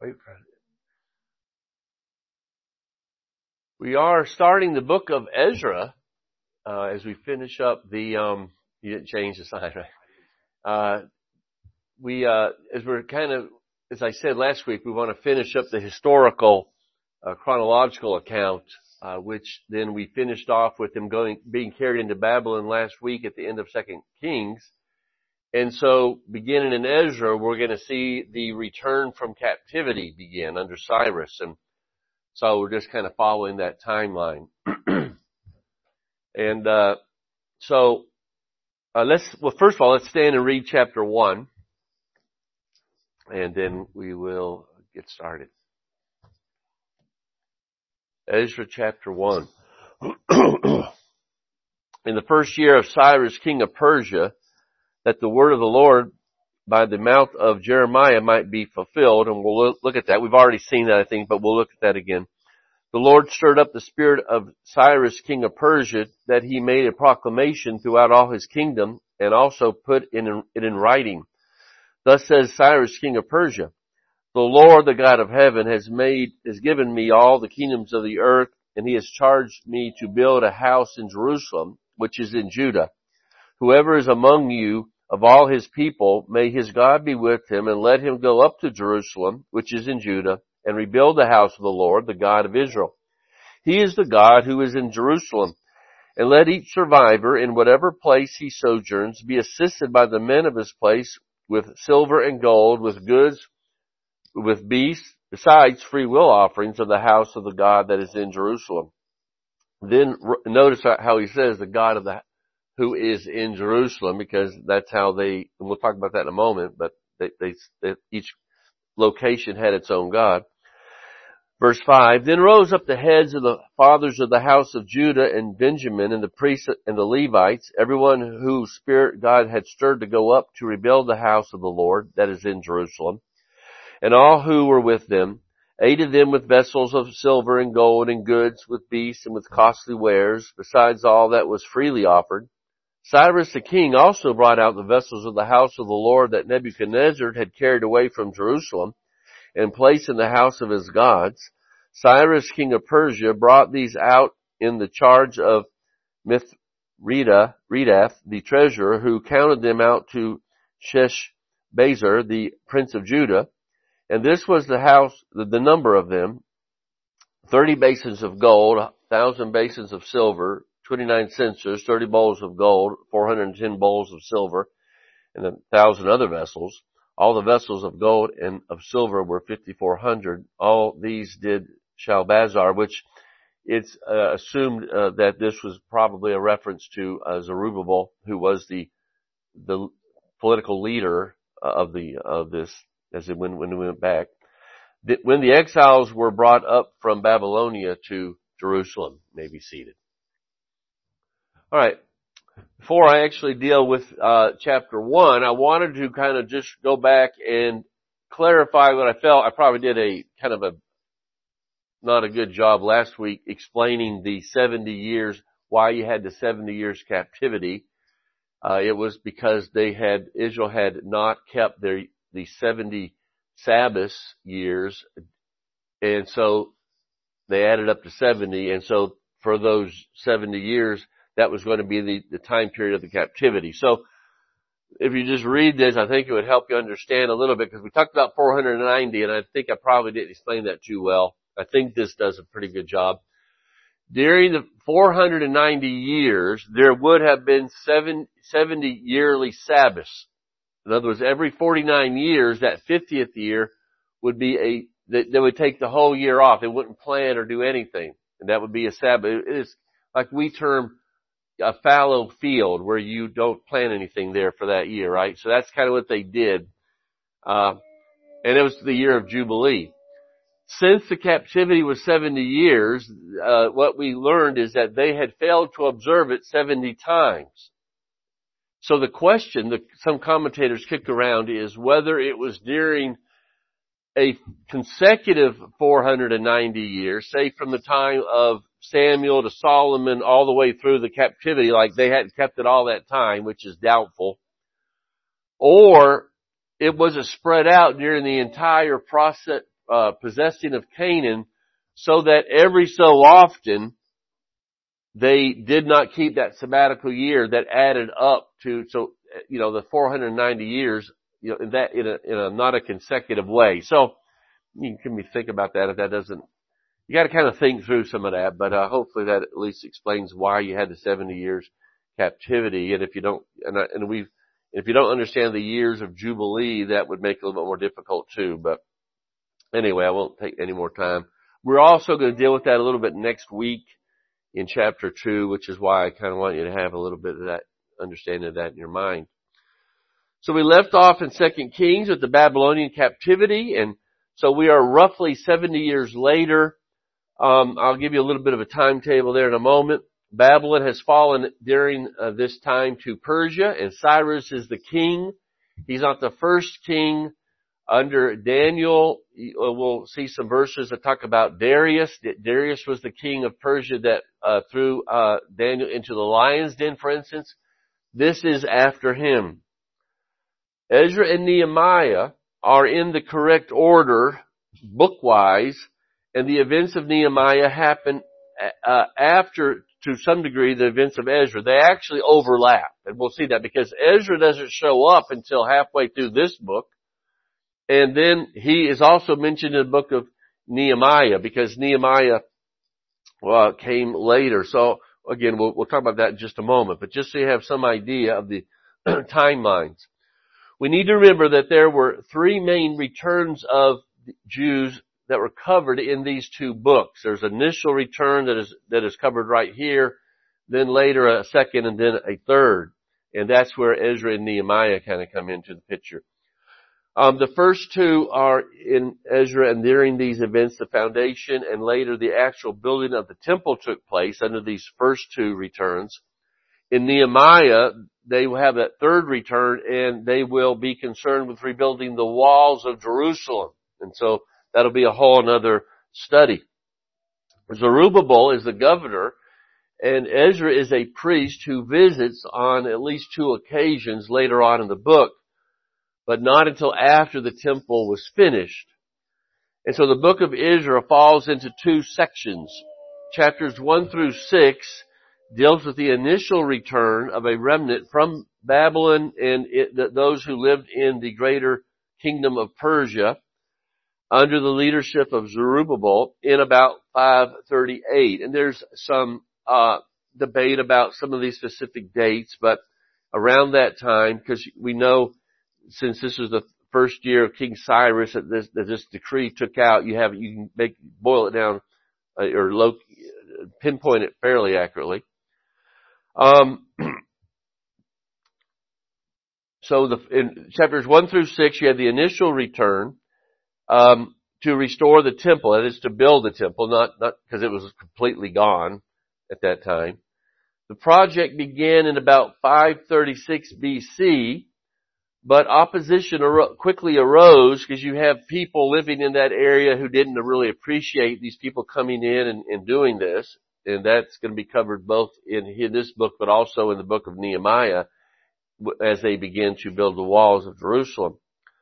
Wait for it. We are starting the book of Ezra as we finish up the. You didn't change the sign, right? As I said last week, we want to finish up the historical chronological account, which then we finished off with them being carried into Babylon last week at the end of 2 Kings. And so, beginning in Ezra, we're going to see the return from captivity begin under Cyrus. And so we're just kind of following that timeline. And first of all, let's stand and read chapter 1. And then we will get started. Ezra chapter 1. In the first year of Cyrus, king of Persia, that the word of the Lord by the mouth of Jeremiah might be fulfilled. And we'll look at that. We've already seen that, I think, but we'll look at that again. The Lord stirred up the spirit of Cyrus, king of Persia, that he made a proclamation throughout all his kingdom and also put it in writing. Thus says Cyrus, king of Persia, the Lord, the God of heaven, has given me all the kingdoms of the earth, and he has charged me to build a house in Jerusalem, which is in Judah. Whoever is among you of all his people, may his God be with him, and let him go up to Jerusalem, which is in Judah, and rebuild the house of the Lord, the God of Israel. He is the God who is in Jerusalem. And let each survivor in whatever place he sojourns be assisted by the men of his place with silver and gold, with goods, with beasts, besides free will offerings of the house of the God that is in Jerusalem. Then notice how he says the God of who is in Jerusalem, because that's how and we'll talk about that in a moment, but each location had its own God. Verse 5, then rose up the heads of the fathers of the house of Judah and Benjamin and the priests and the Levites, everyone whose spirit God had stirred to go up to rebuild the house of the Lord that is in Jerusalem. And all who were with them aided them with vessels of silver and gold and goods, with beasts and with costly wares, besides all that was freely offered. Cyrus the king also brought out the vessels of the house of the Lord that Nebuchadnezzar had carried away from Jerusalem and placed in the house of his gods. Cyrus king of Persia brought these out in the charge of Mithredath, the treasurer, who counted them out to Sheshbazzar, the prince of Judah. And this was the number of them, 30 basins of gold, 1,000 basins of silver, 29 censers, 30 bowls of gold, 410 bowls of silver, and 1,000 other vessels. All the vessels of gold and of silver were 5,400. All these did Shalbazzar, which it's assumed that this was probably a reference to Zerubbabel, who was the political leader of this, as when we went back. When the exiles were brought up from Babylonia to Jerusalem, may be seated. All right. Before I actually deal with chapter 1, I wanted to kind of just go back and clarify what I felt. I probably did not a good job last week explaining the 70 years, why you had the 70 years captivity. It was because Israel had not kept the 70 Sabbath years, and so they added up to 70, and so for those 70 years, that was going to be the time period of the captivity. So, if you just read this, I think it would help you understand a little bit, because we talked about 490, and I think I probably didn't explain that too well. I think this does a pretty good job. During the 490 years, there would have been 70 yearly Sabbaths. In other words, every 49 years, that 50th year would be they would take the whole year off. They wouldn't plan or do anything. And that would be a Sabbath. It is like we term a fallow field, where you don't plant anything there for that year, right? So that's kind of what they did. And it was the year of Jubilee. Since the captivity was 70 years, what we learned is that they had failed to observe it 70 times. So the question that some commentators kick around is whether it was during a consecutive 490 years, say from the time of Samuel to Solomon all the way through the captivity, like they hadn't kept it all that time, which is doubtful, or it was spread out during the entire possessing of Canaan, so that every so often they did not keep that sabbatical year that added up to, the 490 years, that in a not a consecutive way. So you can think about that if that doesn't, you got to kind of think through some of that, but hopefully that at least explains why you had the 70 years captivity. And if you don't, if you don't understand the years of Jubilee, that would make it a little bit more difficult too. But anyway, I won't take any more time. We're also going to deal with that a little bit next week in chapter 2, which is why I kind of want you to have a little bit of that understanding of that in your mind. So we left off in 2 Kings with the Babylonian captivity, and so we are roughly 70 years later. I'll give you a little bit of a timetable there in a moment. Babylon has fallen during this time to Persia, and Cyrus is the king. He's not the first king. Under Daniel, we'll see some verses that talk about Darius. Darius was the king of Persia that threw Daniel into the lion's den, for instance. This is after him. Ezra and Nehemiah are in the correct order, book-wise, and the events of Nehemiah happen after, to some degree, the events of Ezra. They actually overlap, and we'll see that because Ezra doesn't show up until halfway through this book. And then he is also mentioned in the book of Nehemiah because Nehemiah came later. So again, we'll talk about that in just a moment. But just so you have some idea of the timelines, we need to remember that there were 3 main returns of Jews that were covered in these 2 books. There's initial return that is covered right here, then later a second, and then a third. And that's where Ezra and Nehemiah kind of come into the picture. The first 2 are in Ezra, and during these events, the foundation and later the actual building of the temple took place under these first 2 returns. In Nehemiah, they will have that third return, and they will be concerned with rebuilding the walls of Jerusalem. And so that'll be a whole another study. Zerubbabel is the governor, and Ezra is a priest who visits on at least 2 occasions later on in the book, but not until after the temple was finished. And so the book of Ezra falls into 2 sections. Chapters 1 through 6 deals with the initial return of a remnant from Babylon and those who lived in the greater kingdom of Persia under the leadership of Zerubbabel in about 538. And there's some debate about some of these specific dates, but around that time, because we know since this was the first year of King Cyrus that this decree took out, you can boil it down or pinpoint it fairly accurately. So in chapters 1 through 6, you have the initial return to restore the temple. That is to build the temple, not because it was completely gone at that time. The project began in about 536 BC. But opposition quickly arose because you have people living in that area who didn't really appreciate these people coming in and doing this. And that's going to be covered both in this book, but also in the book of Nehemiah as they begin to build the walls of Jerusalem.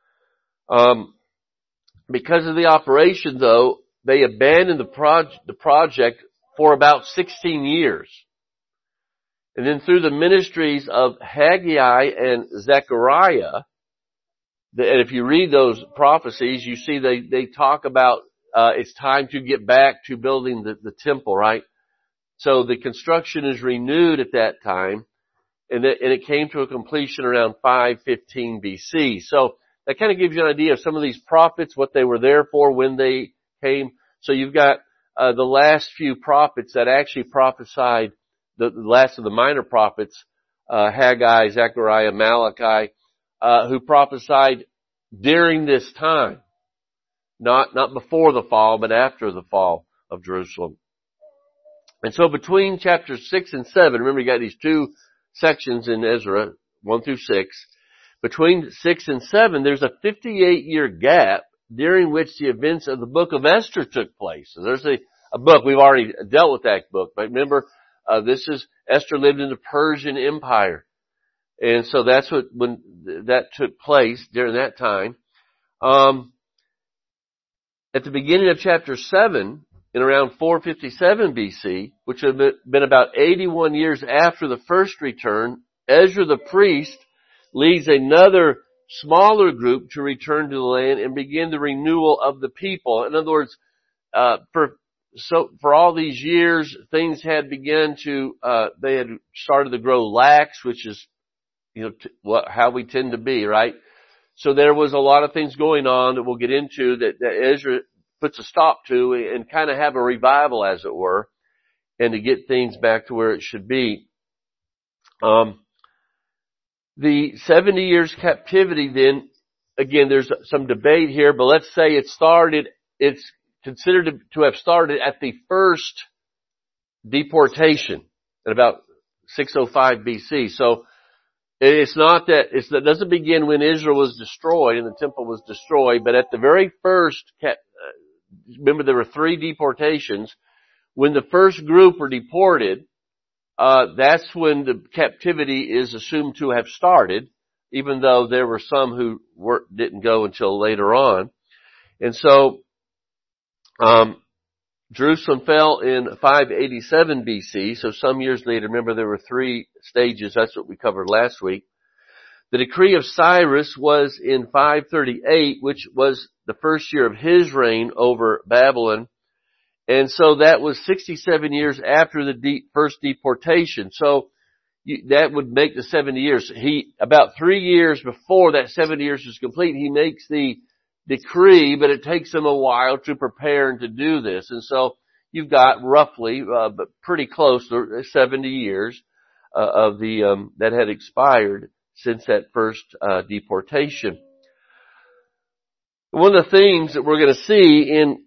Because of the operation, though, they abandoned the project for about 16 years. And then through the ministries of Haggai and Zechariah, and if you read those prophecies, you see they talk about it's time to get back to building the temple, right? So the construction is renewed at that time, and it came to a completion around 515 BC. So that kind of gives you an idea of some of these prophets, what they were there for, when they came. So you've got the last few prophets that actually prophesied. The last of the minor prophets, Haggai, Zechariah, Malachi, who prophesied during this time. Not before the fall, but after the fall of Jerusalem. And so between chapters 6 and 7, remember you got these 2 sections in Ezra, 1 through 6. Between 6 and 7, there's a 58-year gap during which the events of the book of Esther took place. So there's a book, we've already dealt with that book, but remember, Esther lived in the Persian Empire. And so that's when that took place during that time. at the beginning of chapter 7, in around 457 BC, which had been about 81 years after the first return, Ezra the priest leads another smaller group to return to the land and begin the renewal of the people. In other words, for all these years, things had begun to, they had started to grow lax, which is, how we tend to be, right? So there was a lot of things going on that we'll get into that Ezra puts a stop to and kind of have a revival, as it were, and to get things back to where it should be. The 70 years captivity then, again, there's some debate here, but let's say it's considered to have started at the first deportation at about 605 BC. So it's not that, it doesn't begin when Israel was destroyed and the temple was destroyed, but at the very first, remember there were 3 deportations. When the first group were deported, that's when the captivity is assumed to have started, even though there were some who didn't go until later on. And so, Jerusalem fell in 587 BC, so some years later. Remember there were 3 stages, that's what we covered last week. The decree of Cyrus was in 538, which was the first year of his reign over Babylon. And so that was 67 years after the first deportation. So that would make the 70 years. About 3 years before that 70 years is complete, he makes the decree, but it takes him a while to prepare and to do this. And so you've got roughly, but pretty close to 70 years, of that had expired since that first, deportation. One of the things that we're going to see in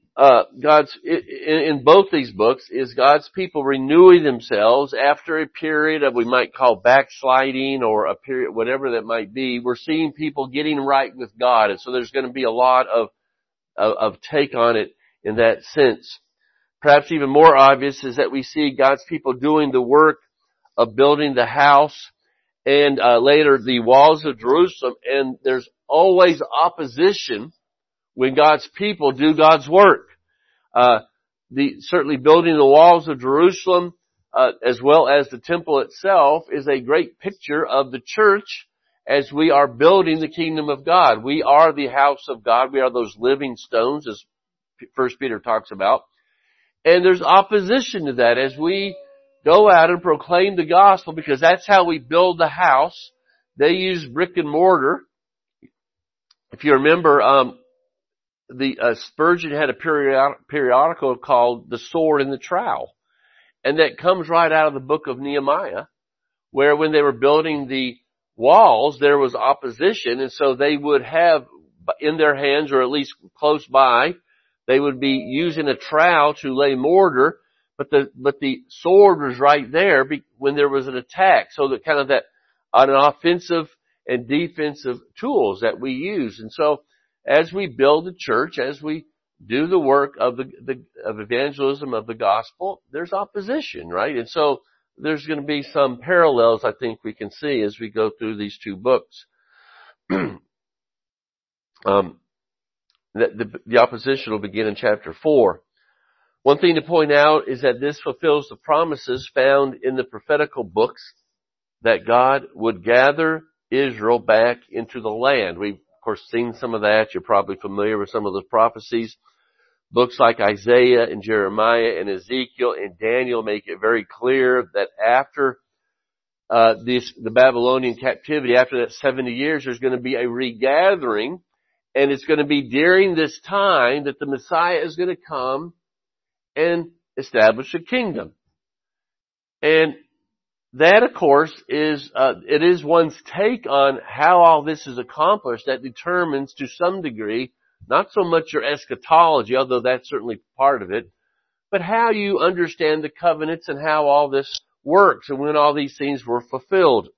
both these books is God's people renewing themselves after a period of, we might call backsliding, or a period, whatever that might be. We're seeing people getting right with God. And so there's going to be a lot of take on it in that sense. Perhaps even more obvious is that we see God's people doing the work of building the house and later the walls of Jerusalem. And there's always opposition when God's people do God's work. Certainly building the walls of Jerusalem, as well as the temple itself, is a great picture of the church as we are building the kingdom of God. We are the house of God. We are those living stones, as 1 Peter talks about. And there's opposition to that as we go out and proclaim the gospel, because that's how we build the house. They use brick and mortar. If you remember, Spurgeon had a periodical called The Sword and the Trowel. And that comes right out of the book of Nehemiah, where when they were building the walls, there was opposition, and so they would have in their hands, or at least close by, they would be using a trowel to lay mortar, but the sword was right there when there was an attack. So that kind of that on an offensive and defensive tools that we use. And so as we build the church, as we do the work of of evangelism of the gospel, there's opposition, right? And so there's going to be some parallels I think we can see as we go through these 2 books. The opposition will begin in chapter 4. One thing to point out is that this fulfills the promises found in the prophetical books that God would gather Israel back into the land. We've, of course, seen some of that. You're probably familiar with some of those prophecies. Books like Isaiah and Jeremiah and Ezekiel and Daniel make it very clear that after the Babylonian captivity, after that 70 years, there's going to be a regathering, and it's going to be during this time that the Messiah is going to come and establish a kingdom. And that, of course, it is one's take on how all this is accomplished that determines, to some degree, not so much your eschatology, although that's certainly part of it, but how you understand the covenants and how all this works and when all these things were fulfilled.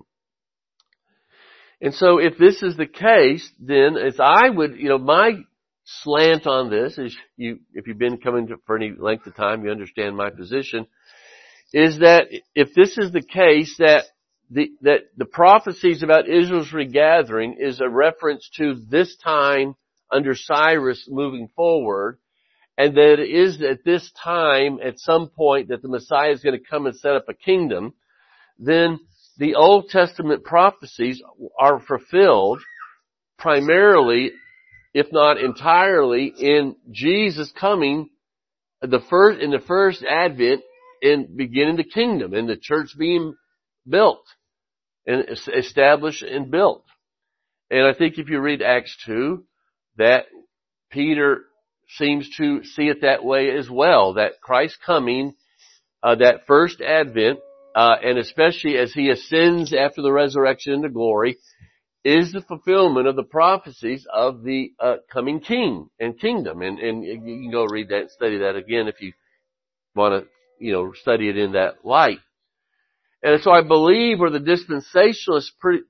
And so if this is the case, then as I would, my slant on this is, if you've been coming for any length of time, you understand my position, is that if this is the case, that the prophecies about Israel's regathering is a reference to this time under Cyrus moving forward, and that it is at this time, at some point, that the Messiah is going to come and set up a kingdom, then the Old Testament prophecies are fulfilled primarily, if not entirely, in Jesus coming in the first advent and beginning the kingdom and the church being built and established and built. And I think if you read Acts 2, that Peter seems to see it that way as well, that Christ coming, that first advent, and especially as he ascends after the resurrection into glory, is the fulfillment of the prophecies of the coming king and kingdom. And you can go read that and study that again if you want to, study it in that light. And so I believe where the dispensationalists,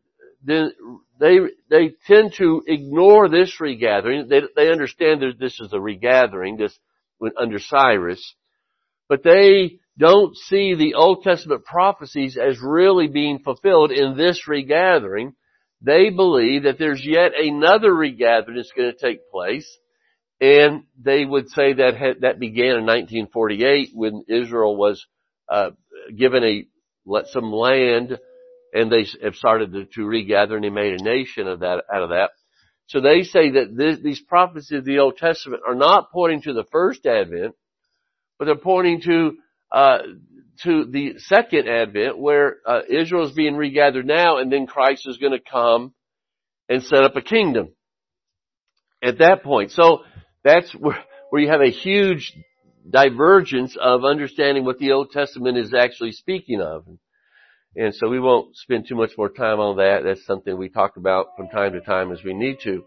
they tend to ignore this regathering. They understand that this is a regathering, this under Cyrus, but they don't see the Old Testament prophecies as really being fulfilled in this regathering. They believe that there's yet another regathering that's going to take place, and they would say that began in 1948 when Israel was given some land, and they have started to regather, and they made a nation out of that. So they say that these prophecies of the Old Testament are not pointing to the first advent, but they're pointing to the second advent, where Israel is being regathered now, and then Christ is going to come and set up a kingdom at that point. So that's where you have a huge divergence of understanding what the Old Testament is actually speaking of. And so we won't spend too much more time on that. That's something we talk about from time to time as we need to.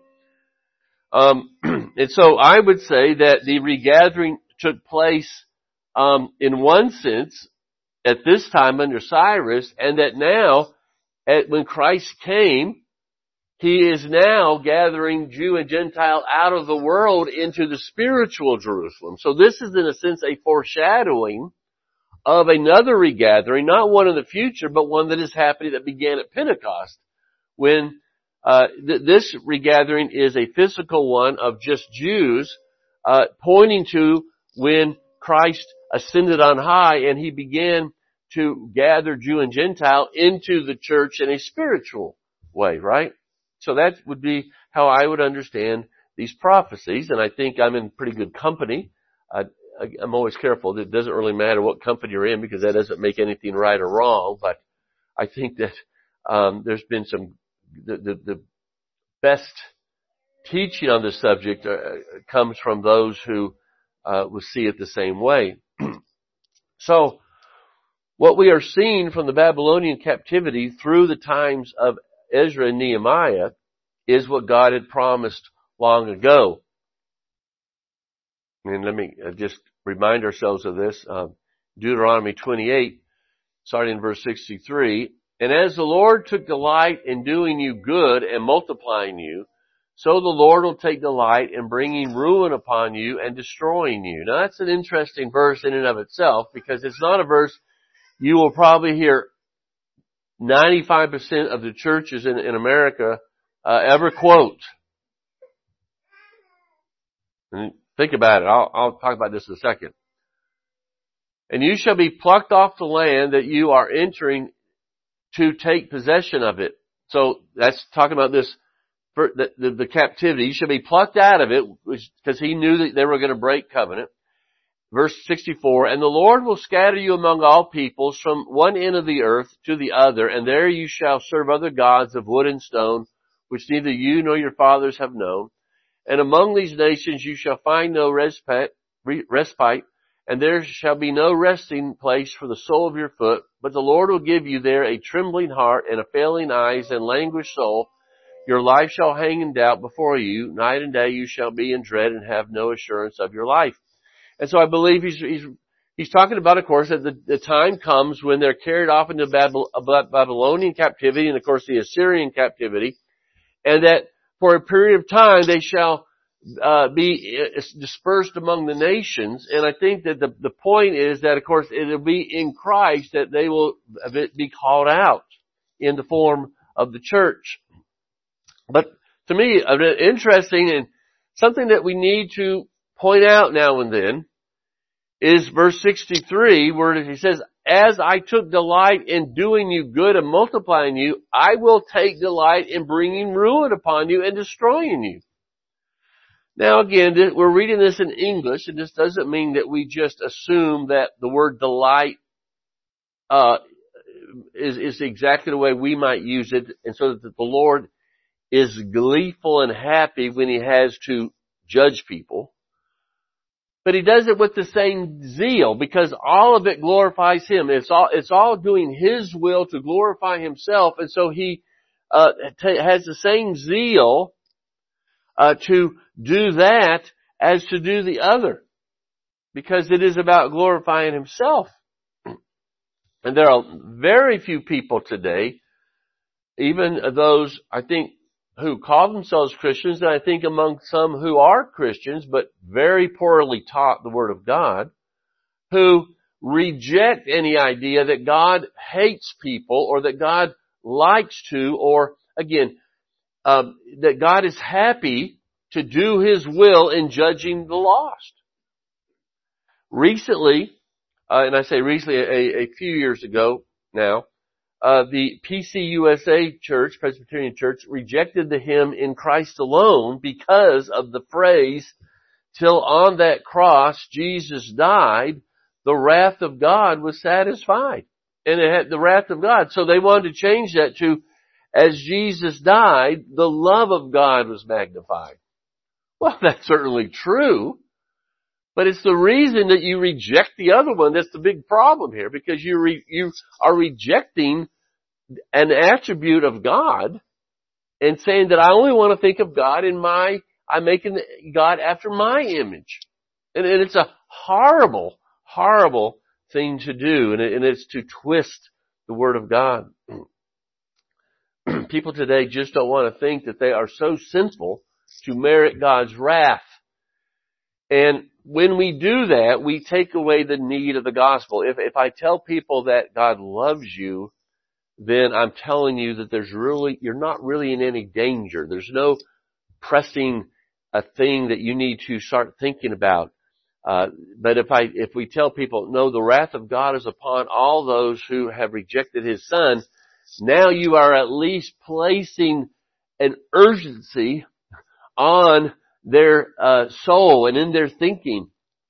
And so I would say that the regathering took place in one sense at this time under Cyrus, and that now, when Christ came, he is now gathering Jew and Gentile out of the world into the spiritual Jerusalem. So this is in a sense a foreshadowing of another regathering, not one in the future, but one that is happening that began at Pentecost, when this regathering is a physical one of just Jews, pointing to when Christ ascended on high and he began to gather Jew and Gentile into the church in a spiritual way, right? So that would be how I would understand these prophecies, and I think I'm in pretty good company. I'm always careful. It doesn't really matter what company you're in because that doesn't make anything right or wrong, but I think that there's been the best teaching on this subject comes from those who will see it the same way. So, what we are seeing from the Babylonian captivity through the times of Ezra and Nehemiah is what God had promised long ago. And let me just remind ourselves of this. Deuteronomy 28, starting in verse 63. And as the Lord took delight in doing you good and multiplying you, so the Lord will take delight in bringing ruin upon you and destroying you. Now that's an interesting verse in and of itself, because it's not a verse you will probably hear 95% of the churches in America ever quote. And think about it. I'll talk about this in a second. And you shall be plucked off the land that you are entering to take possession of it. So that's talking about this, the captivity. You shall be plucked out of it, because he knew that they were going to break covenant. Verse 64, and the Lord will scatter you among all peoples from one end of the earth to the other, and there you shall serve other gods of wood and stone, which neither you nor your fathers have known. And among these nations you shall find no respite, and there shall be no resting place for the sole of your foot, but the Lord will give you there a trembling heart and a failing eyes and languished soul. Your life shall hang in doubt before you. Night and day you shall be in dread and have no assurance of your life. And so I believe he's talking about, of course, that the time comes when they're carried off into Babylonian captivity and, of course, the Assyrian captivity, and that for a period of time they shall be dispersed among the nations. And I think that the point is that, of course, it'll be in Christ that they will be called out in the form of the church. But to me, interesting, and something that we need to point out now and then is verse 63, where he says, as I took delight in doing you good and multiplying you, I will take delight in bringing ruin upon you and destroying you. Now again, we're reading this in English, and this doesn't mean that we just assume that the word delight is exactly the way we might use it, and so that the Lord is gleeful and happy when he has to judge people. But he does it with the same zeal, because all of it glorifies him. It's all doing his will to glorify himself, and so he has the same zeal to do that as to do the other, because it is about glorifying himself. And there are very few people today, even those, I think, who call themselves Christians, and I think among some who are Christians, but very poorly taught the Word of God, who reject any idea that God hates people, or that God likes to, or again, that God is happy to do His will in judging the lost. Recently, and I say recently, a few years ago now, the PCUSA Church, Presbyterian Church, rejected the hymn In Christ Alone because of the phrase, till on that cross Jesus died, the wrath of God was satisfied. And it had the wrath of God. So they wanted to change that to, as Jesus died, the love of God was magnified. Well, that's certainly true. But it's the reason that you reject the other one that's the big problem here, because you are rejecting an attribute of God and saying that I only want to think of God I'm making God after my image. And it's a horrible, horrible thing to do, and it's to twist the Word of God. People today just don't want to think that they are so sinful to merit God's wrath. And when we do that, we take away the need of the gospel. If I tell people that God loves you, then I'm telling you that you're not really in any danger. There's no pressing a thing that you need to start thinking about. But if we tell people, no, the wrath of God is upon all those who have rejected His Son, now you are at least placing an urgency on their soul and in their thinking.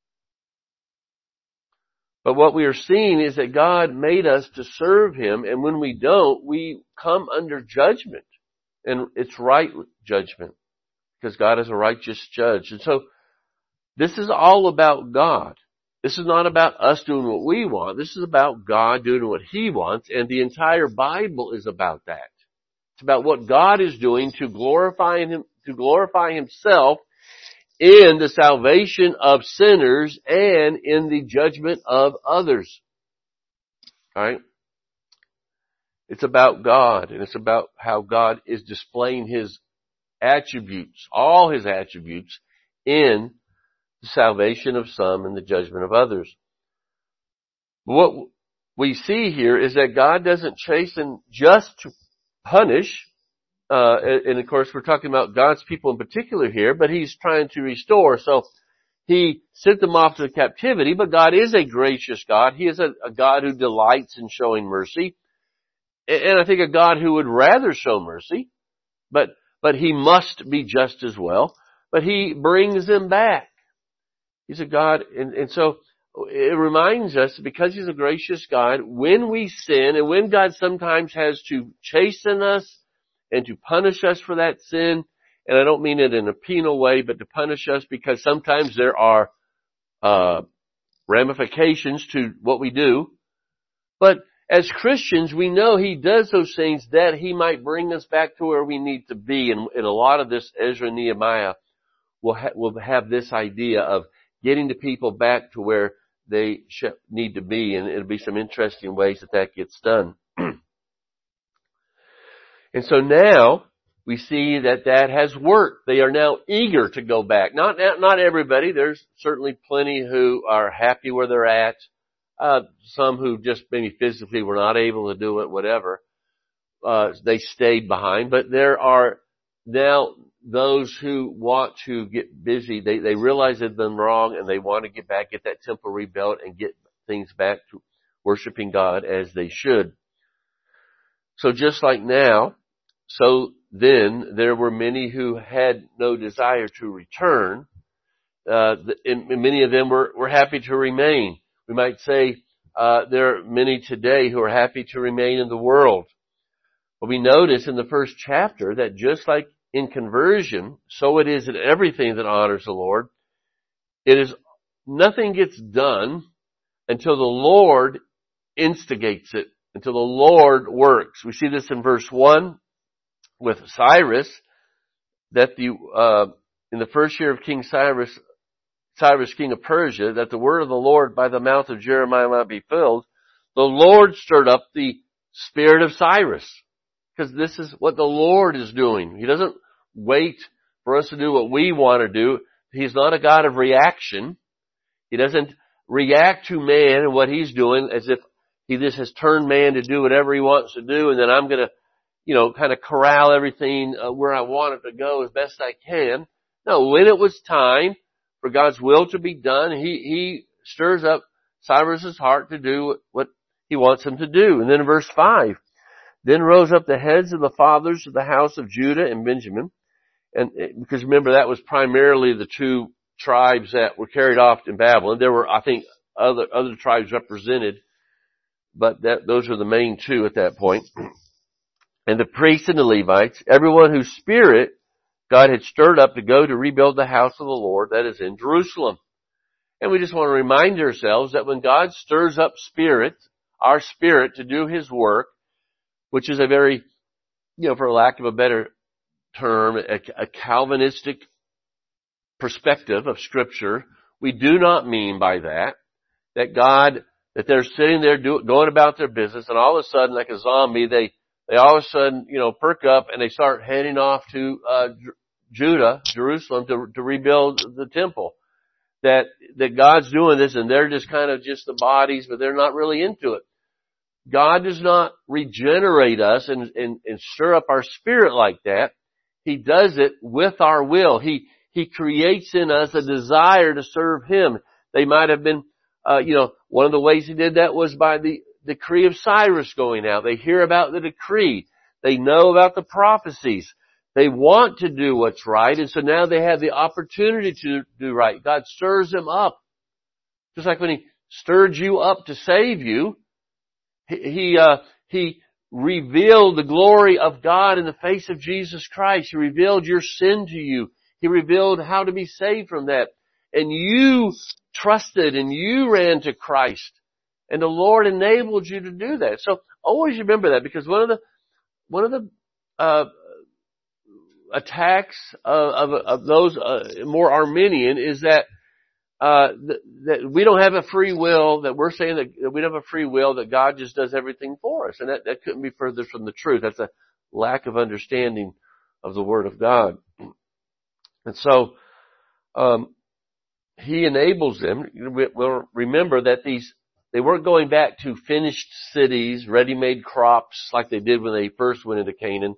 But what we are seeing is that God made us to serve Him, and when we don't, we come under judgment. And it's right judgment, because God is a righteous judge. And so, this is all about God. This is not about us doing what we want. This is about God doing what He wants, and the entire Bible is about that. It's about what God is doing to glorify Himself in the salvation of sinners and in the judgment of others. Alright? It's about God, and it's about how God is displaying His attributes, all His attributes, in the salvation of some and the judgment of others. What we see here is that God doesn't chasten just to punish, and of course we're talking about God's people in particular here, but He's trying to restore. So He sent them off to captivity, but God is a gracious God. He is a God who delights in showing mercy. And I think a God who would rather show mercy, but He must be just as well. But He brings them back. He's a God, and so it reminds us, because He's a gracious God, when we sin, and when God sometimes has to chasten us and to punish us for that sin, and I don't mean it in a penal way, but to punish us because sometimes there are ramifications to what we do. But as Christians, we know He does those things that He might bring us back to where we need to be. And a lot of this, Ezra and Nehemiah will have this idea of getting the people back to where they need to be. And it'll be some interesting ways that gets done. And so now we see that has worked. They are now eager to go back. Not everybody. There's certainly plenty who are happy where they're at. Some who just maybe physically were not able to do it, whatever. They stayed behind. But there are now those who want to get busy, they realize they've been wrong and they want to get back, get that temple rebuilt and get things back to worshiping God as they should. So just like now, so then there were many who had no desire to return, and many of them were happy to remain. We might say, there are many today who are happy to remain in the world. But we notice in the first chapter that just like in conversion, so it is in everything that honors the Lord. Nothing gets done until the Lord instigates it, until the Lord works. We see this in verse 1 with Cyrus, that in the first year of King Cyrus, king of Persia, that the word of the Lord by the mouth of Jeremiah might be filled, the Lord stirred up the spirit of Cyrus. Because this is what the Lord is doing. He doesn't wait for us to do what we want to do. He's not a God of reaction. He doesn't react to man and what he's doing as if he just has turned man to do whatever he wants to do, and then I'm going to, kind of corral everything where I want it to go as best I can. No, when it was time for God's will to be done, he stirs up Cyrus's heart to do what he wants him to do. And then in verse 5, then rose up the heads of the fathers of the house of Judah and Benjamin. And because remember, that was primarily the two tribes that were carried off in Babylon. There were, I think, other tribes represented, but those were the main two at that point. And the priests and the Levites, everyone whose spirit God had stirred up to go to rebuild the house of the Lord that is in Jerusalem. And we just want to remind ourselves that when God stirs up our spirit to do His work, which is a very, for lack of a better term, a Calvinistic perspective of Scripture, we do not mean by that they're sitting there going about their business, and all of a sudden, like a zombie, they all of a sudden, perk up and they start heading off to Jerusalem to rebuild the temple. That God's doing this and they're just kind of just the bodies, but they're not really into it. God does not regenerate us and stir up our spirit like that. He does it with our will. He creates in us a desire to serve Him. They might have been, one of the ways He did that was by the decree of Cyrus going out. They hear about the decree. They know about the prophecies. They want to do what's right, and so now they have the opportunity to do right. God stirs them up. Just like when He stirred you up to save you, He revealed the glory of God in the face of Jesus Christ. He revealed your sin to you. He revealed how to be saved from that. And you trusted and you ran to Christ. And the Lord enabled you to do that. So always remember that, because one of the attacks of those more Arminian is that we don't have a free will, that we're saying that we don't have a free will, that God just does everything for us. And that couldn't be further from the truth. That's a lack of understanding of the Word of God. And so, He enables them. We'll remember that they weren't going back to finished cities, ready-made crops like they did when they first went into Canaan.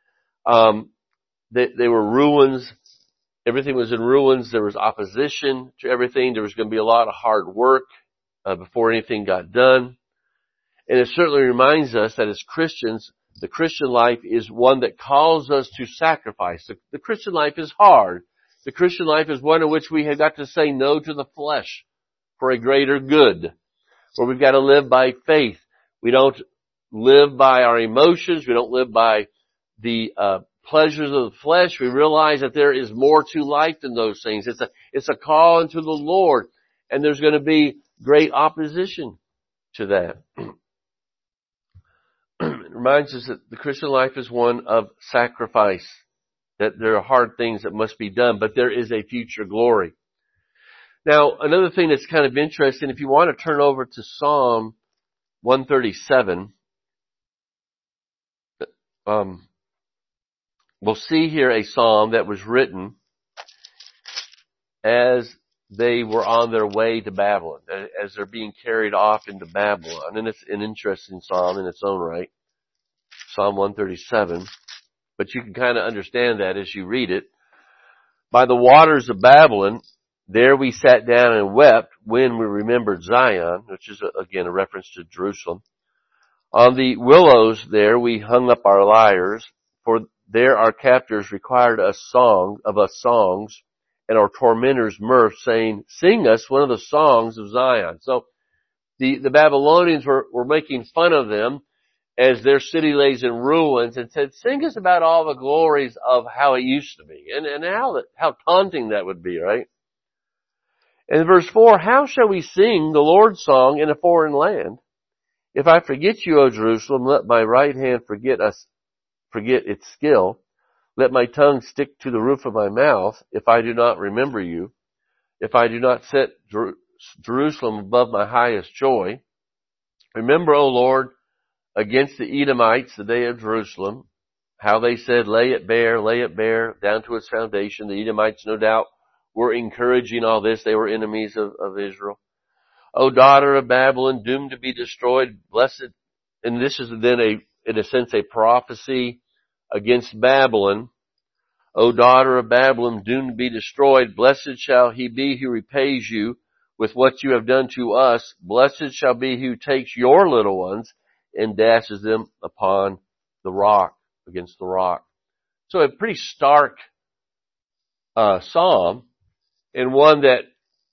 They were ruins. Everything was in ruins. There was opposition to everything. There was going to be a lot of hard work before anything got done. And it certainly reminds us that as Christians, the Christian life is one that calls us to sacrifice. The Christian life is hard. The Christian life is one in which we have got to say no to the flesh for a greater good, where we've got to live by faith. We don't live by our emotions. We don't live by the pleasures of the flesh. We realize that there is more to life than those things. It's a call unto the Lord, and there's going to be great opposition to that. It reminds us that the Christian life is one of sacrifice, that there are hard things that must be done, but there is a future glory. Now, another thing that's kind of interesting, if you want to turn over to Psalm 137, we'll see here a psalm that was written as they were on their way to Babylon, as they're being carried off into Babylon. And it's an interesting psalm in its own right. Psalm 137. but you can kind of understand that as you read it. By the waters of Babylon, there we sat down and wept when we remembered Zion, which is again a reference to Jerusalem. On the willows there we hung up our lyres, for there our captors required of us songs, and our tormentors mirth, saying, sing us one of the songs of Zion. So the Babylonians were making fun of them as their city lays in ruins, and said, sing us about all the glories of how it used to be. And how taunting that would be, right? And in verse 4, how shall we sing the Lord's song in a foreign land? If I forget you, O Jerusalem, let my right hand forget its skill. Let my tongue stick to the roof of my mouth if I do not remember you. If I do not set Jerusalem above my highest joy. Remember, O Lord, against the Edomites the day of Jerusalem, how they said, lay it bare, down to its foundation. The Edomites, no doubt, were encouraging all this. They were enemies of Israel. O daughter of Babylon, doomed to be destroyed, blessed. And this is then in a sense, a prophecy against Babylon. O daughter of Babylon, doomed to be destroyed, blessed shall he be who repays you with what you have done to us. Blessed shall be he who takes your little ones and dashes them upon the rock, against the rock. So a pretty stark psalm, and one that,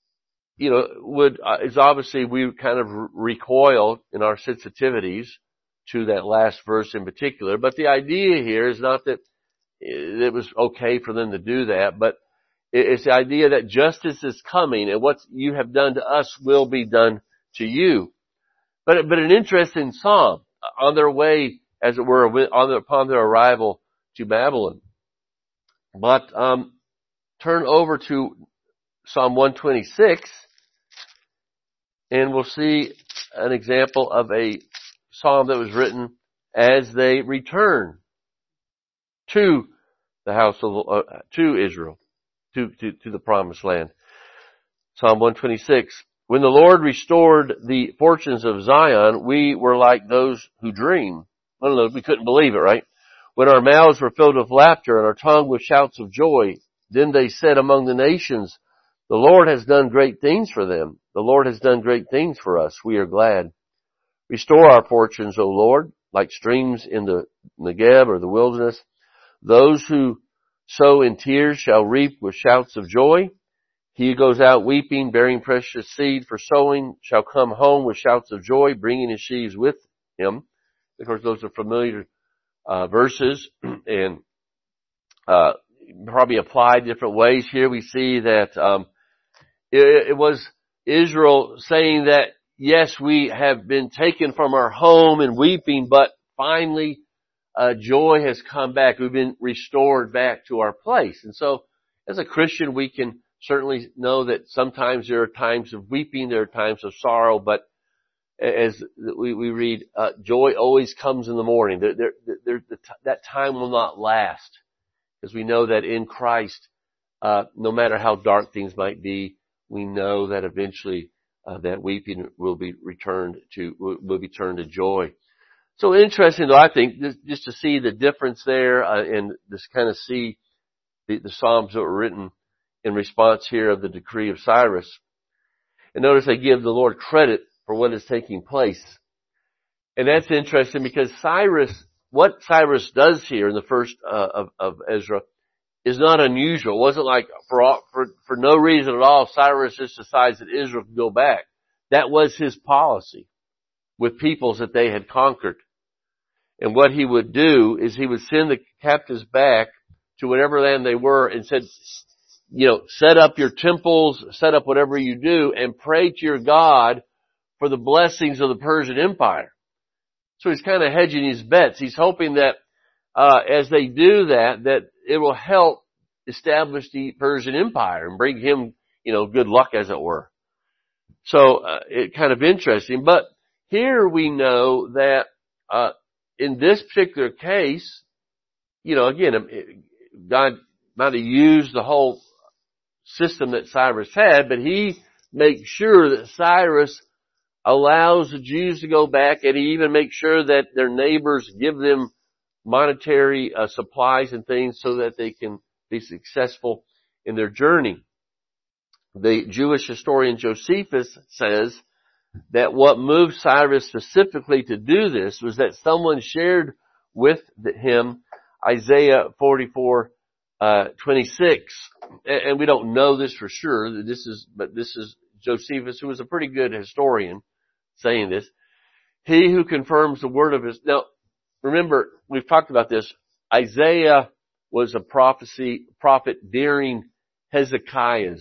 is obviously we kind of recoil in our sensitivities to that last verse in particular. But the idea here is not that it was okay for them to do that, but it's the idea that justice is coming, and what you have done to us will be done to you. But an interesting psalm on their way, as it were, upon their arrival to Babylon. But turn over to Psalm 126, and we'll see an example of a psalm that was written as they return to the house of to Israel, to the promised land. Psalm 126. When the Lord restored the fortunes of Zion, we were like those who dream. I don't know, we couldn't believe it, right? When our mouths were filled with laughter and our tongue with shouts of joy, then they said among the nations, the Lord has done great things for them. The Lord has done great things for us. We are glad. Restore our fortunes, O Lord, like streams in the Negeb or the wilderness. Those who sow in tears shall reap with shouts of joy. He who goes out weeping, bearing precious seed for sowing, shall come home with shouts of joy, bringing his sheaves with him. Of course, those are familiar verses, and probably applied different ways. Here we see that it was Israel saying that, yes, we have been taken from our home and weeping, but finally joy has come back. We've been restored back to our place. And so, as a Christian, we can certainly know that sometimes there are times of weeping, there are times of sorrow, but as we read, joy always comes in the morning. That time will not last, because we know that in Christ, no matter how dark things might be, we know that eventually that weeping will be turned to joy. So interesting, though, I think, just to see the difference there, and just kind of see the Psalms that were written in response here of the decree of Cyrus. And notice they give the Lord credit for what is taking place. And that's interesting because what Cyrus does here in the first of Ezra is not unusual. It wasn't like for no reason at all Cyrus just decides that Israel can go back. That was his policy with peoples that they had conquered. And what he would do is he would send the captives back to whatever land they were and said, set up your temples, set up whatever you do, and pray to your God for the blessings of the Persian Empire. So he's kind of hedging his bets. He's hoping that as they do that it will help establish the Persian Empire and bring him, good luck, as it were. So it's kind of interesting. But here we know that in this particular case, again, God might have used the whole system that Cyrus had, but he makes sure that Cyrus allows the Jews to go back, and he even makes sure that their neighbors give them monetary supplies and things so that they can be successful in their journey. The Jewish historian Josephus says that what moved Cyrus specifically to do this was that someone shared with him Isaiah 44:26, and we don't know this for sure. But this is Josephus, who was a pretty good historian, saying this. He who confirms the word of his. Now, remember, we've talked about this. Isaiah was a prophet during Hezekiah's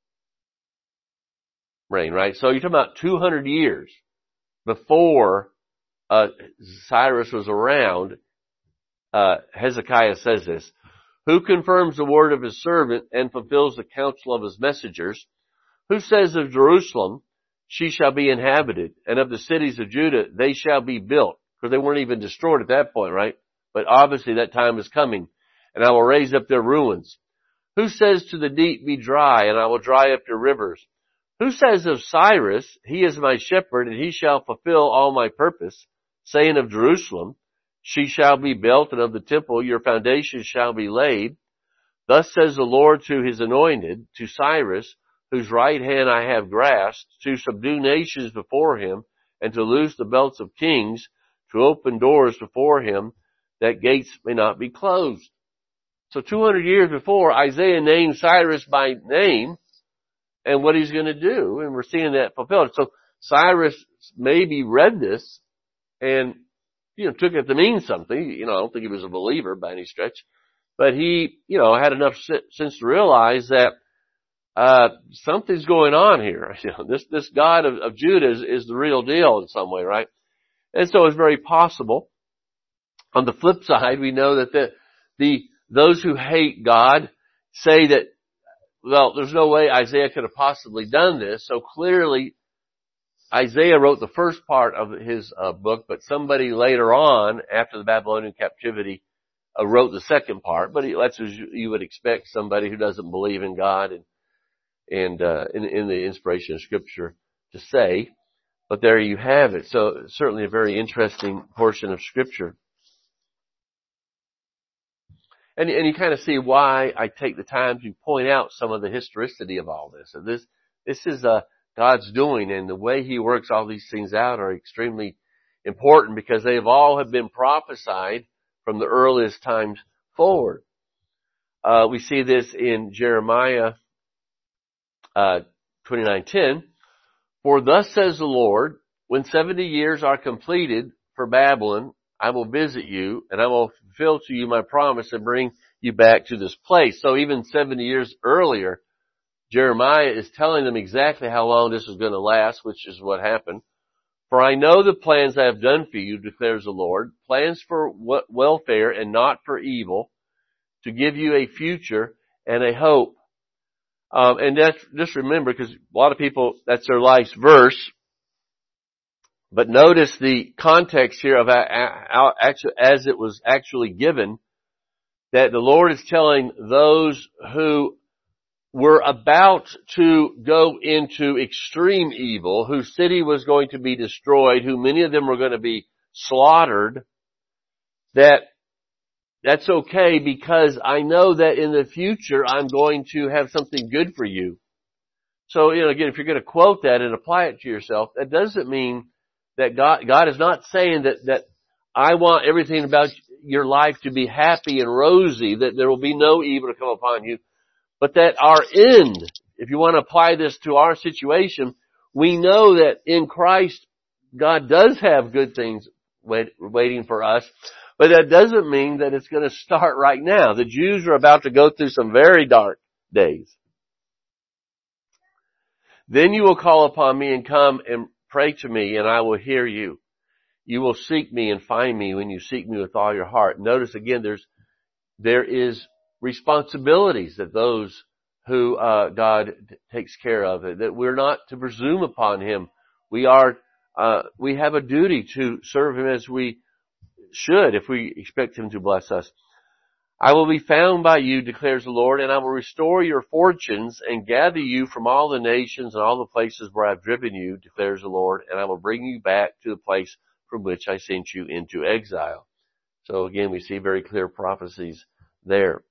reign, right? So you're talking about 200 years before Cyrus was around. Hezekiah says this: who confirms the word of his servant and fulfills the counsel of his messengers? Who says of Jerusalem, she shall be inhabited, and of the cities of Judah, they shall be built? Because they weren't even destroyed at that point, right? But obviously that time is coming, and I will raise up their ruins. Who says to the deep, be dry, and I will dry up your rivers? Who says of Cyrus, he is my shepherd, and he shall fulfill all my purpose, saying of Jerusalem, she shall be built, and of the temple your foundation shall be laid. Thus says the Lord to his anointed, to Cyrus, whose right hand I have grasped, to subdue nations before him, and to loose the belts of kings, to open doors before him, that gates may not be closed. So 200 years before, Isaiah named Cyrus by name and what he's going to do, and we're seeing that fulfilled. So Cyrus maybe read this and, took it to mean something. I don't think he was a believer by any stretch, but he, had enough sense to realize that something's going on here. This God of Judah is the real deal in some way, right? And so it's very possible. On the flip side, we know that those who hate God say that, well, there's no way Isaiah could have possibly done this. So clearly, Isaiah wrote the first part of his book, but somebody later on, after the Babylonian captivity, wrote the second part. But that's as you would expect somebody who doesn't believe in God and in the inspiration of Scripture to say. But there you have it. So certainly a very interesting portion of Scripture. And you kind of see why I take the time to point out some of the historicity of all this. And this is God's doing, and the way He works all these things out are extremely important because they all have been prophesied from the earliest times forward. We see this in Jeremiah 29:10. For thus says the Lord, when 70 years are completed for Babylon, I will visit you, and I will fulfill to you my promise and bring you back to this place. So even 70 years earlier, Jeremiah is telling them exactly how long this is going to last, which is what happened. For I know the plans I have done for you, declares the Lord, plans for welfare and not for evil, to give you a future and a hope. And that's, just remember, because a lot of people, that's their life's verse. But notice the context here of as it was actually given, that the Lord is telling those who were about to go into extreme evil, whose city was going to be destroyed, who many of them were going to be slaughtered, that's okay because I know that in the future I'm going to have something good for you. So, again, if you're going to quote that and apply it to yourself, that doesn't mean that God is not saying that I want everything about your life to be happy and rosy, that there will be no evil to come upon you, but that our end, if you want to apply this to our situation, we know that in Christ, God does have good things waiting for us, but that doesn't mean that it's going to start right now. The Jews are about to go through some very dark days. Then you will call upon me and come and pray to me, and I will hear you. You will seek me and find me when you seek me with all your heart. Notice again, there is responsibilities that those who God takes care of, that we're not to presume upon Him. We have a duty to serve Him as we should if we expect Him to bless us. I will be found by you, declares the Lord, and I will restore your fortunes and gather you from all the nations and all the places where I've driven you, declares the Lord, and I will bring you back to the place from which I sent you into exile. So again, we see very clear prophecies there.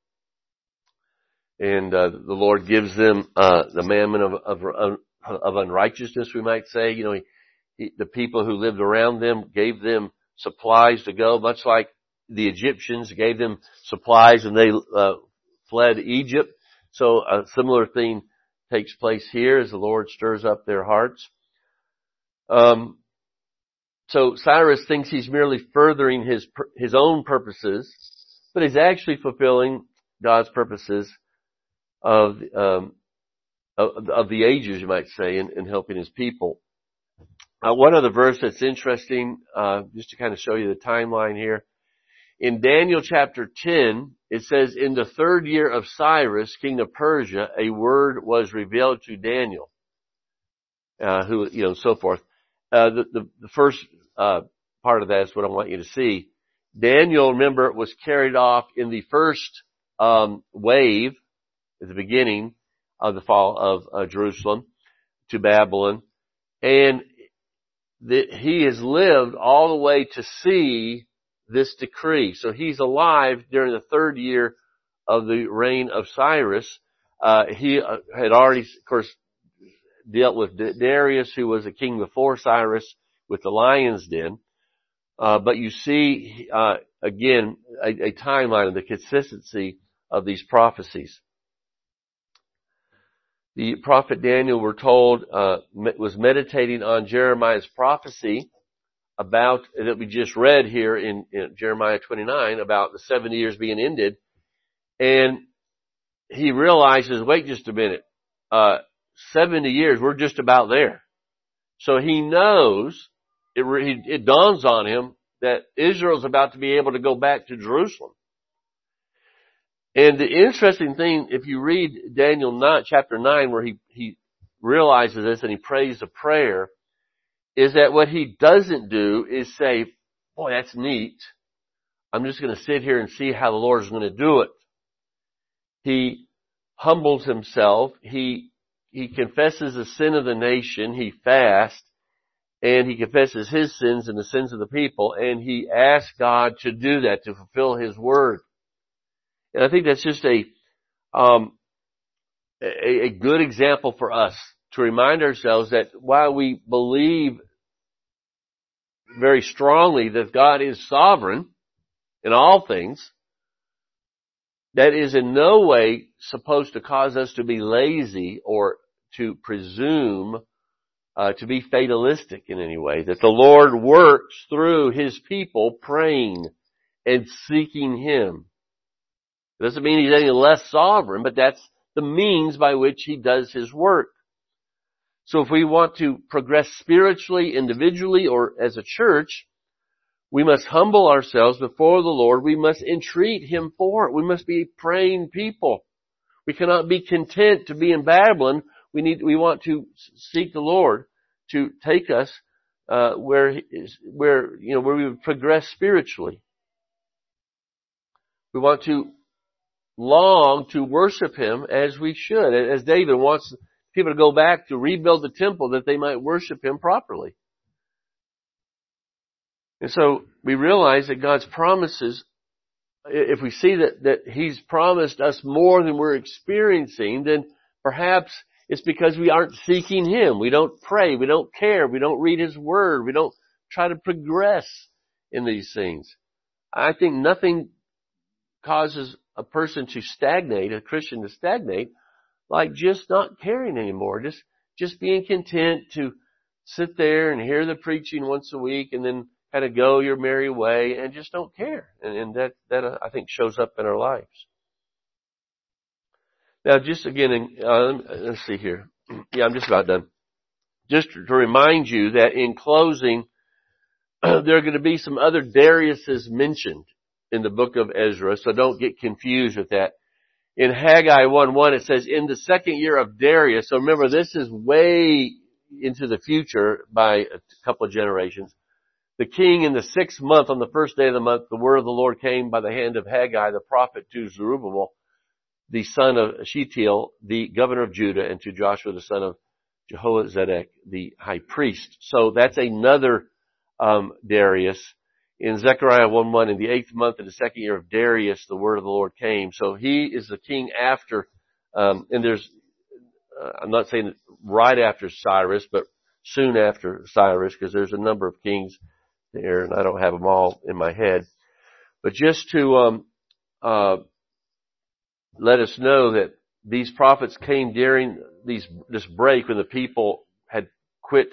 And the Lord gives them the mandament of unrighteousness, we might say. You know, the people who lived around them gave them supplies to go, much like the Egyptians gave them supplies when they fled Egypt. So a similar thing takes place here as the Lord stirs up their hearts. So Cyrus thinks he's merely furthering his own purposes, but he's actually fulfilling God's purposes of the ages, you might say, in helping his people. One other verse that's interesting, just to kind of show you the timeline here. In Daniel chapter 10, it says, in the 3rd year of Cyrus, king of Persia, a word was revealed to Daniel, so forth. The first, part of that is what I want you to see. Daniel, remember, was carried off in the first, wave at the beginning of the fall of Jerusalem to Babylon. And he has lived all the way to see this decree. So he's alive during the 3rd year of the reign of Cyrus. He had already, of course, dealt with Darius, who was a king before Cyrus, with the lion's den. But you see, again, a timeline of the consistency of these prophecies. The prophet Daniel, we're told, was meditating on Jeremiah's prophecy about, that we just read here in Jeremiah 29, about the 70 years being ended. And he realizes, wait just a minute, 70 years, we're just about there. So he knows, it dawns on him that Israel's about to be able to go back to Jerusalem. And the interesting thing, if you read Daniel 9, chapter 9, where he realizes this and he prays a prayer, is that what he doesn't do is say, boy, that's neat. I'm just going to sit here and see how the Lord is going to do it. He humbles himself. He confesses the sin of the nation. He fasts. And he confesses his sins and the sins of the people. And he asks God to do that, to fulfill his word. And I think that's just a good example for us to remind ourselves that while we believe very strongly that God is sovereign in all things, that is in no way supposed to cause us to be lazy or to presume to be fatalistic in any way. That the Lord works through his people praying and seeking him. It doesn't mean he's any less sovereign, but that's the means by which he does his work. So if we want to progress spiritually, individually, or as a church, we must humble ourselves before the Lord. We must entreat him for it. We must be praying people. We cannot be content to be in Babylon. We want to seek the Lord to take us where we would progress spiritually. We want to long to worship him as we should, as David wants people to go back to rebuild the temple that they might worship him properly. And so we realize that God's promises, if we see that he's promised us more than we're experiencing, then perhaps it's because we aren't seeking him. We don't pray. We don't care. We don't read his word. We don't try to progress in these things. I think nothing causes a person to stagnate, a Christian to stagnate, like just not caring anymore. Just being content to sit there and hear the preaching once a week and then kind of go your merry way and just don't care. And that I think shows up in our lives. Now, just again, let's see here. Yeah, I'm just about done. Just to remind you that in closing, there are going to be some other Dariuses mentioned in the book of Ezra, so don't get confused with that. In Haggai 1:1, it says, in the 2nd year of Darius, so remember this is way into the future by a couple of generations. The king in the 6th month, on the 1st day of the month, the word of the Lord came by the hand of Haggai, the prophet, to Zerubbabel, the son of Shealtiel, the governor of Judah, and to Joshua, the son of Jehozadak, the high priest. So that's another Darius. in Zechariah 1:1, in the 8th month of the 2nd year of Darius, the word of the Lord came. So he is the king after, and there's, I'm not saying right after Cyrus, but soon after Cyrus, because there's a number of kings there, and I don't have them all in my head. But just to let us know that these prophets came during this break when the people had quit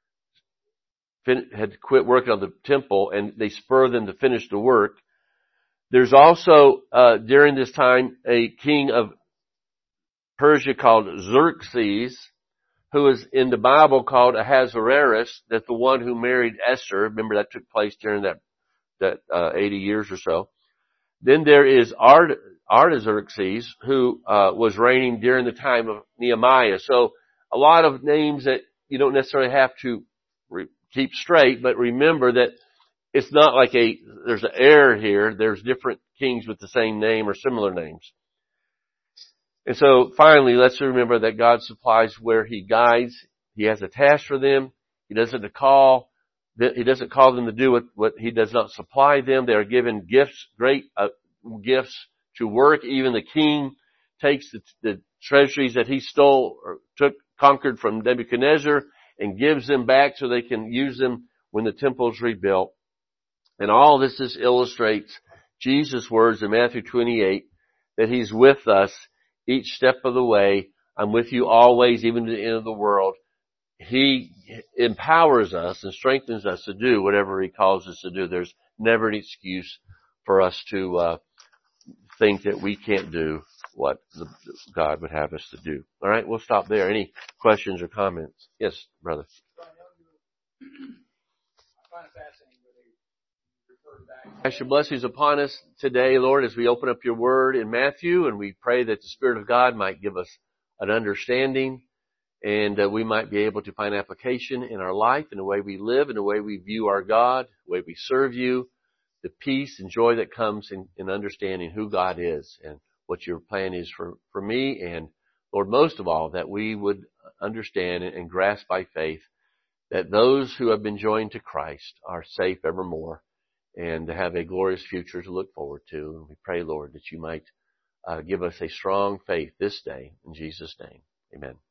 working on the temple, and they spurred them to finish the work. There's also during this time a king of Persia called Xerxes, who is in the Bible called Ahasuerus. That's the one who married Esther. Remember, that took place during that 80 years or so. Then there is Artaxerxes, who was reigning during the time of Nehemiah. So a lot of names that you don't necessarily have to keep straight, but remember that it's not like there's an error here. There's different kings with the same name or similar names. And so finally, let's remember that God supplies where He guides. He has a task for them. He doesn't call them to do what He does not supply them. They are given gifts, great gifts to work. Even the king takes the treasuries that he stole or conquered from Nebuchadnezzar and gives them back so they can use them when the temple is rebuilt. And all this illustrates Jesus' words in Matthew 28, that He's with us each step of the way. I'm with you always, even to the end of the world. He empowers us and strengthens us to do whatever He calls us to do. There's never an excuse for us to think that we can't do what God would have us to do. All right, we'll stop there. Any questions or comments? Yes, brother. Ask your blessings upon us today, Lord, as we open up your word in Matthew, and we pray that the Spirit of God might give us an understanding, and we might be able to find application in our life, in the way we live, in the way we view our God, the way we serve you, the peace and joy that comes in understanding who God is and what your plan is for me. And Lord, most of all, that we would understand and grasp by faith that those who have been joined to Christ are safe evermore and have a glorious future to look forward to. And we pray, Lord, that you might give us a strong faith this day. In Jesus' name, amen.